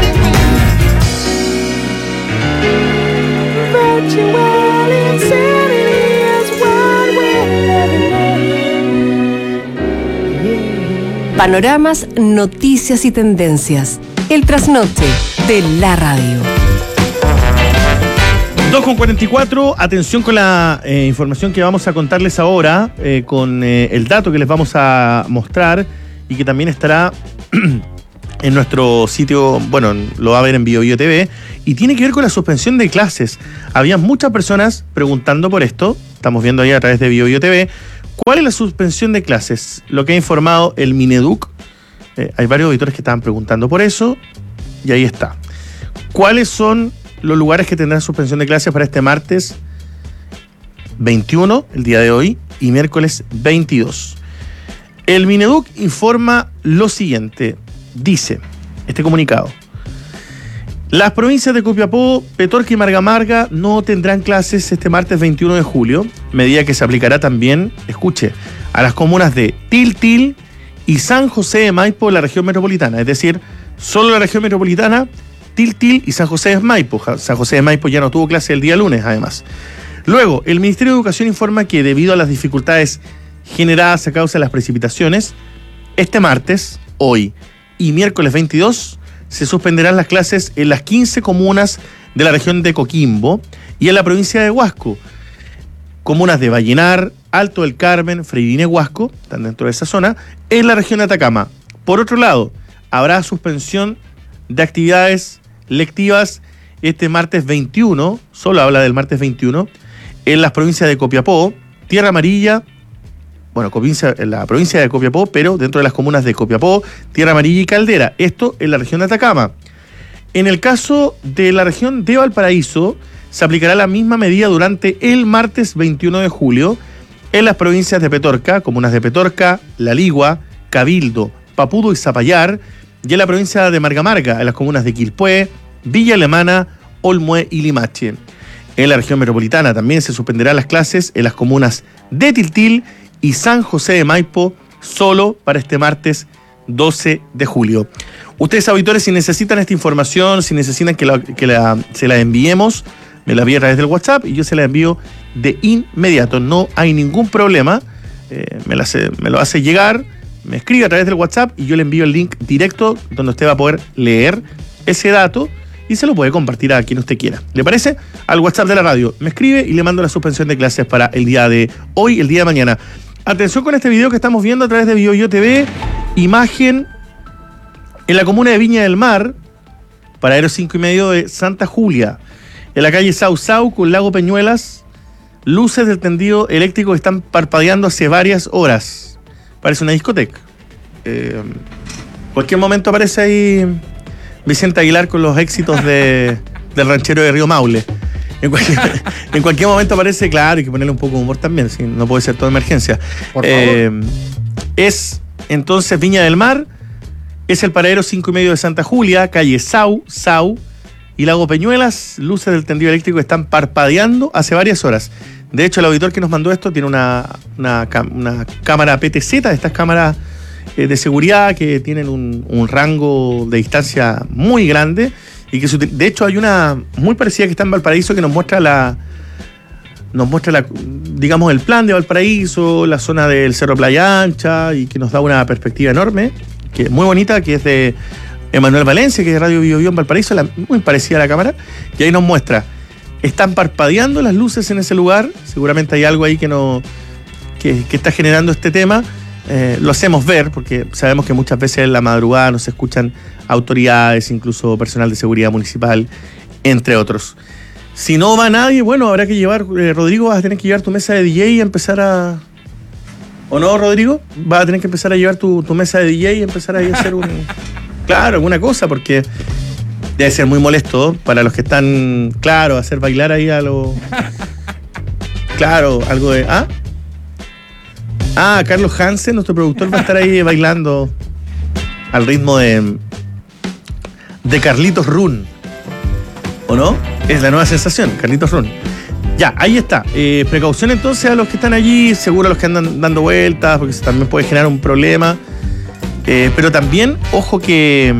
Virtual insanity is what we're living in. Panoramas, noticias y tendencias. El trasnoche de la radio. 2:44, atención con la información que vamos a contarles ahora, con el dato que les vamos a mostrar y que también estará en nuestro sitio, bueno, lo va a ver en BioBio TV, y tiene que ver con la suspensión de clases. Había muchas personas preguntando por esto, estamos viendo ahí a través de BioBio TV, ¿cuál es la suspensión de clases? Lo que ha informado el Mineduc, hay varios auditores que estaban preguntando por eso, y ahí está. ¿Cuáles son los lugares que tendrán suspensión de clases para este martes 21, el día de hoy, y miércoles 22? El Mineduc informa lo siguiente. Dice este comunicado: las provincias de Copiapó, Petorca y Margamarga no tendrán clases este martes 21 de julio, medida que se aplicará también, escuche, a las comunas de Tiltil y San José de Maipo en la región metropolitana, es decir, solo la región metropolitana, Tiltil y San José de Maipo. San José de Maipo ya no tuvo clase el día lunes, además. Luego, el Ministerio de Educación informa que debido a las dificultades generadas a causa de las precipitaciones, este martes, hoy y miércoles 22, se suspenderán las clases en las 15 comunas de la región de Coquimbo y en la provincia de Huasco. Comunas de Vallenar, Alto del Carmen, Freirine, Huasco, están dentro de esa zona, en la región de Atacama. Por otro lado, habrá suspensión de actividades lectivas este martes 21, solo habla del martes 21, en las provincias de Copiapó, Tierra Amarilla, bueno, en la provincia de Copiapó, pero dentro de las comunas de Copiapó, Tierra Amarilla y Caldera, esto en la región de Atacama. En el caso de la región de Valparaíso, se aplicará la misma medida durante el martes 21 de julio en las provincias de Petorca, comunas de Petorca, La Ligua, Cabildo, Papudo y Zapallar, y en la provincia de Margamarga, en las comunas de Quilpué, Villa Alemana, Olmué y Limache. En la región metropolitana también se suspenderán las clases en las comunas de Tiltil y San José de Maipo, solo para este martes 12 de julio. Ustedes, auditores, si necesitan esta información, si necesitan se la enviemos, me la envíe a través del WhatsApp y yo se la envío de inmediato. No hay ningún problema, me lo hace llegar, me escribe a través del WhatsApp y yo le envío el link directo donde usted va a poder leer ese dato y se lo puede compartir a quien usted quiera. ¿Le parece? Al WhatsApp de la radio. Me escribe y le mando la suspensión de clases para el día de hoy, el día de mañana. Atención con este video que estamos viendo a través de BioBio TV. Imagen en la comuna de Viña del Mar, paradero 5,5 de Santa Julia. En la calle Sau Sau con Lago Peñuelas, luces del tendido eléctrico están parpadeando hace varias horas. Parece una discoteca. Cualquier momento aparece ahí Vicente Aguilar con los éxitos del ranchero de Río Maule. En cualquier momento aparece, claro, hay que ponerle un poco de humor también, ¿sí? No puede ser toda emergencia. Por favor. Es entonces Viña del Mar, es el paradero 5,5 de Santa Julia, calle Sau y Lago Peñuelas, luces del tendido eléctrico están parpadeando hace varias horas. De hecho, el auditor que nos mandó esto tiene una cámara PTZ, estas cámaras de seguridad que tienen un rango de distancia muy grande y que de hecho hay una muy parecida que está en Valparaíso que nos muestra digamos el plan de Valparaíso, la zona del Cerro Playa Ancha y que nos da una perspectiva enorme, que es muy bonita, que es de Emanuel Valencia, que es de Radio BioBio en Valparaíso, muy parecida a la cámara, y ahí nos muestra, están parpadeando las luces en ese lugar, seguramente hay algo ahí que está generando este tema. Lo hacemos ver porque sabemos que muchas veces en la madrugada nos escuchan autoridades, incluso personal de seguridad municipal, entre otros. Si no va nadie, bueno, habrá que llevar, Rodrigo, vas a tener que llevar tu mesa de DJ y empezar a... ¿O no, Rodrigo? Vas a tener que empezar a llevar tu mesa de DJ y empezar a hacer claro, alguna cosa, porque debe ser muy molesto para los que están, claro, hacer bailar ahí a lo... Claro, algo de... Carlos Hansen, nuestro productor, va a estar ahí bailando al ritmo de Carlitos Run. ¿O no? Es la nueva sensación, Carlitos Run. Ya, ahí está. Precaución entonces a los que están allí, seguro a los que andan dando vueltas, porque eso también puede generar un problema. Pero también, ojo que...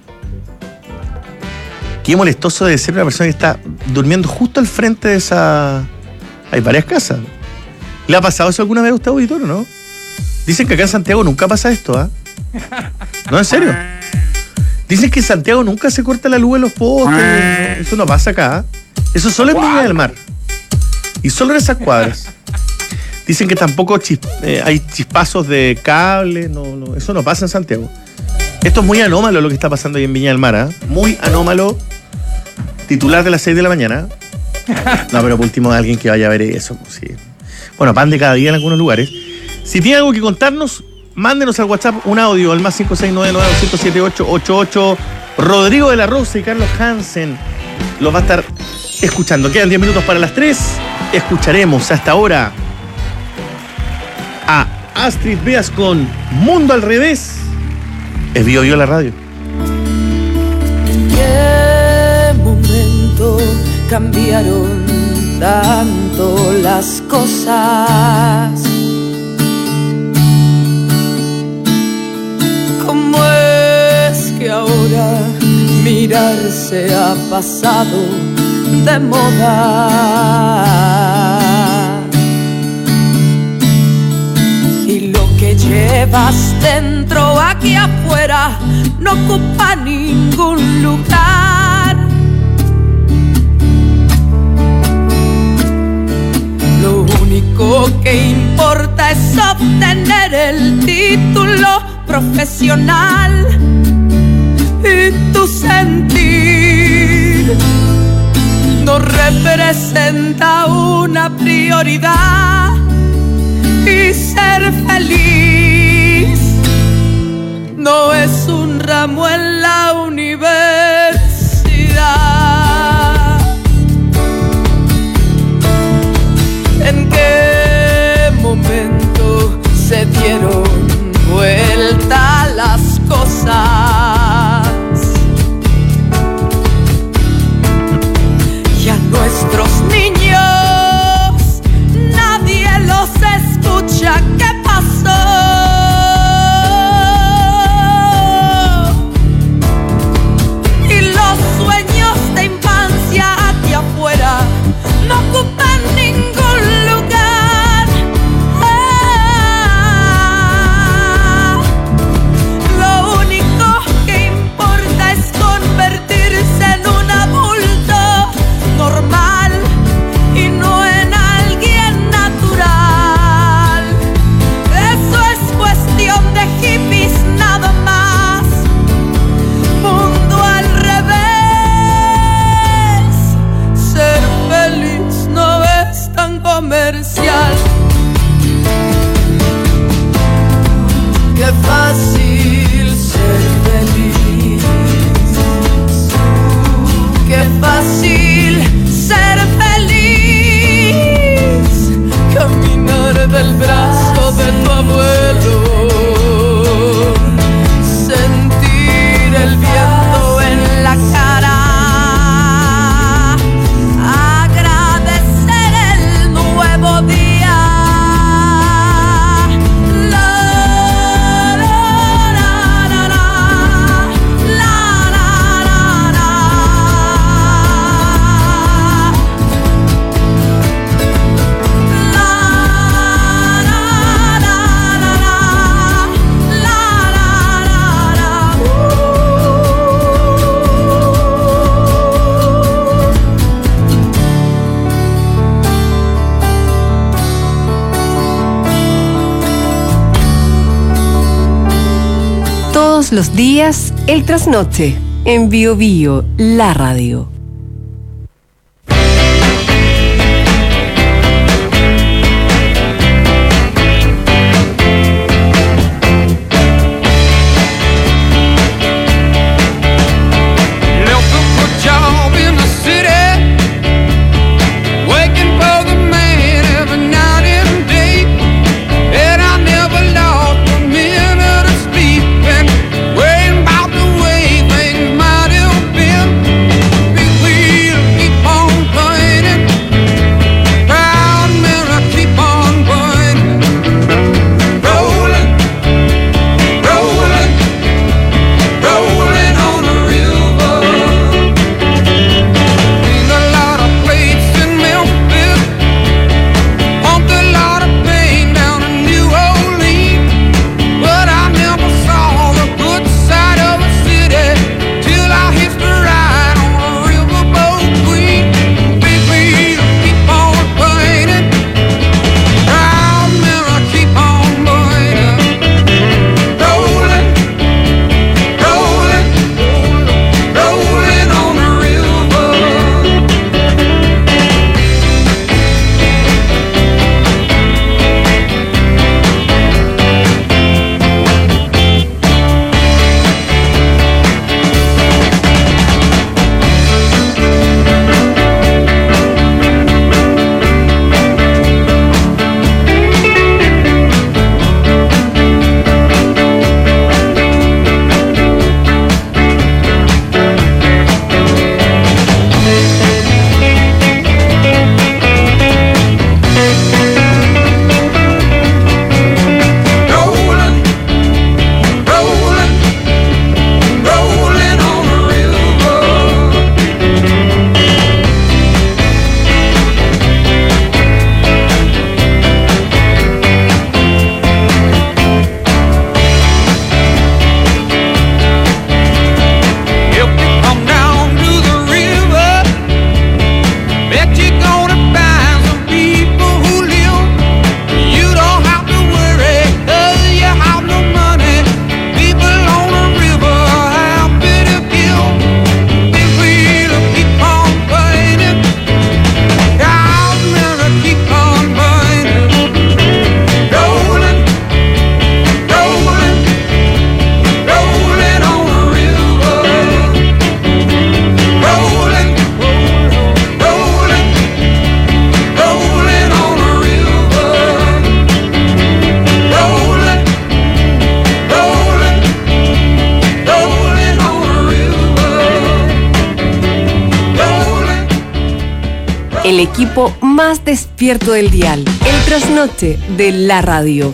Qué molestoso de ser una persona que está durmiendo justo al frente de esa... Hay varias casas. ¿Le ha pasado eso alguna vez a usted, auditor, o no? Dicen que acá en Santiago nunca pasa esto, No, en serio. Dicen que en Santiago nunca se corta la luz en los postes. Eso no pasa acá. Eso solo en Viña del Mar. Y solo en esas cuadras. Dicen que tampoco hay chispazos de cable. No, eso no pasa en Santiago. Esto es muy anómalo lo que está pasando ahí en Viña del Mar. Muy anómalo. Titular de las 6 de la mañana. No, pero por último alguien que vaya a ver eso. Sí. Bueno, pan de cada día en algunos lugares. Si tiene algo que contarnos, mándenos al WhatsApp un audio al más 569-900-7888. Rodrigo de la Rosa y Carlos Hansen los va a estar escuchando. Quedan 10 minutos para las 3. Escucharemos hasta ahora a Astrid Beas con Mundo al Revés. Es Bio la radio. ¿En qué momento cambiaron tanto las cosas? ¿Cómo es que ahora mirarse ha pasado de moda? Y lo que llevas dentro aquí afuera no ocupa ningún lugar. Lo único que importa es obtener el título profesional y tu sentir no representa una prioridad. Y ser feliz no es un ramo en la universidad. ¿En qué momento se dieron vuelta las cosas? Y a nuestros niños nadie los escucha. ¿Qué pasó? Y los sueños de infancia aquí afuera no ocupan ningún lugar. Lo único que importa es convertirse en un adulto normal y no en alguien natural. Eso es cuestión de hippies nada más. Mundo al revés. Ser feliz no es tan comercial. Qué fácil ser feliz. Qué fácil ser feliz. Caminar del brazo de tu abuelo, sentir el viento en la cara, agradecer el nuevo día. La, la, la, la, la, la, la, la, Todos los días, el trasnoche, en Bio Bio, la radio. Waiting about the way things might have been. El equipo más despierto del dial. El trasnoche de la radio.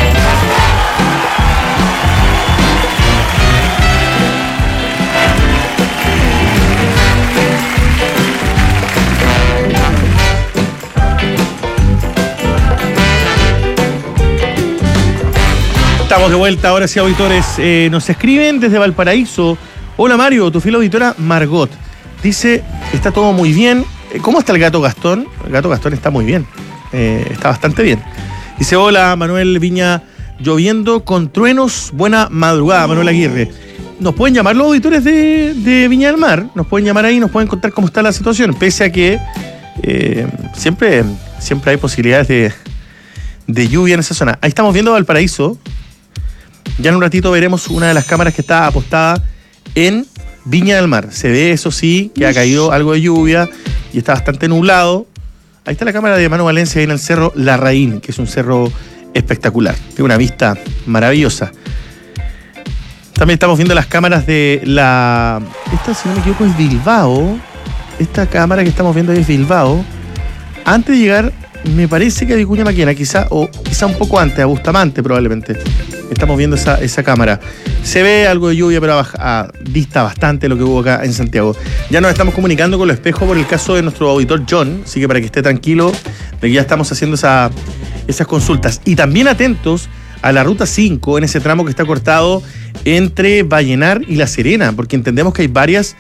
Estamos de vuelta, ahora sí, auditores. Nos escriben desde Valparaíso. Hola Mario, tu fiel auditora Margot. Dice, está todo muy bien. ¿Cómo está el gato Gastón? El gato Gastón está muy bien. Está bastante bien. Dice, hola Manuel Viña, lloviendo con truenos, buena madrugada, Manuel Aguirre. Nos pueden llamar los auditores de Viña del Mar, nos pueden llamar ahí, nos pueden contar cómo está la situación, pese a que siempre hay posibilidades de lluvia en esa zona. Ahí estamos viendo Valparaíso. Ya en un ratito veremos una de las cámaras que está apostada en Viña del Mar. Se ve, eso sí, que ha caído algo de lluvia y está bastante nublado. Ahí está la cámara de Manu Valencia, ahí en el cerro Larraín, que es un cerro espectacular. Tiene una vista maravillosa. También estamos viendo las cámaras de esta, si no me equivoco, es Bilbao. Esta cámara que estamos viendo ahí es Bilbao. Antes de llegar, me parece que a Vicuña Maquena, quizá un poco antes, a Bustamante probablemente. Estamos viendo esa cámara. Se ve algo de lluvia, pero dista bastante lo que hubo acá en Santiago. Ya nos estamos comunicando con los espejos por el caso de nuestro auditor John, así que para que esté tranquilo de que ya estamos haciendo esas consultas. Y también atentos a la ruta 5, en ese tramo que está cortado entre Vallenar y La Serena, porque entendemos que hay varias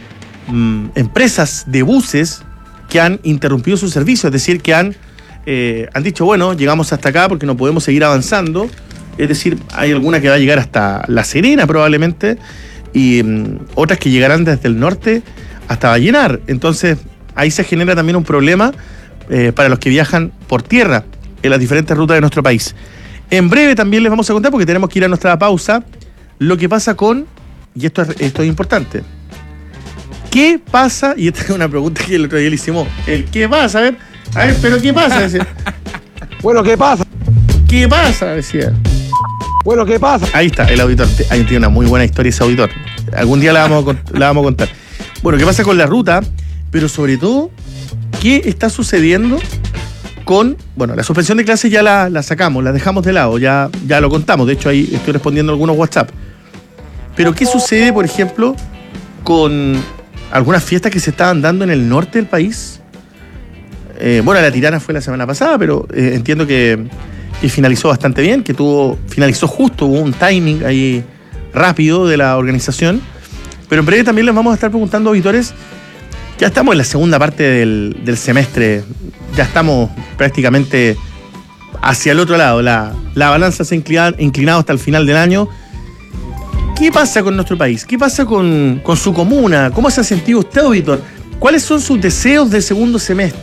empresas de buses que han interrumpido su servicio, es decir, que han dicho, bueno, llegamos hasta acá porque no podemos seguir avanzando. Es decir, hay alguna que va a llegar hasta La Serena probablemente y otras que llegarán desde el norte hasta Vallenar. Entonces, ahí se genera también un problema para los que viajan por tierra en las diferentes rutas de nuestro país. En breve también les vamos a contar, porque tenemos que ir a nuestra pausa, lo que pasa con, y esto es importante, ¿qué pasa? Y esta es una pregunta que el otro día le hicimos, ¿qué pasa? A ver, pero ¿qué pasa? Decía. Bueno, ¿qué pasa? ¿Qué pasa? Decía. Bueno, ¿qué pasa? Ahí está, el auditor. Ahí tiene una muy buena historia ese auditor. Algún día la vamos a contar. Bueno, ¿qué pasa con la ruta? Pero sobre todo, ¿qué está sucediendo con... Bueno, la suspensión de clases ya la sacamos, la dejamos de lado, ya lo contamos. De hecho, ahí estoy respondiendo a algunos WhatsApp. Pero ¿qué sucede, por ejemplo, con algunas fiestas que se estaban dando en el norte del país? Bueno, la Tirana fue la semana pasada, pero entiendo que finalizó bastante bien, finalizó justo, hubo un timing ahí rápido de la organización. Pero en breve también les vamos a estar preguntando, auditores, ya estamos en la segunda parte del semestre, ya estamos prácticamente hacia el otro lado, la balanza se ha inclinado hasta el final del año. ¿Qué pasa con nuestro país? ¿Qué pasa con su comuna? ¿Cómo se ha sentido usted, auditor? ¿Cuáles son sus deseos del segundo semestre?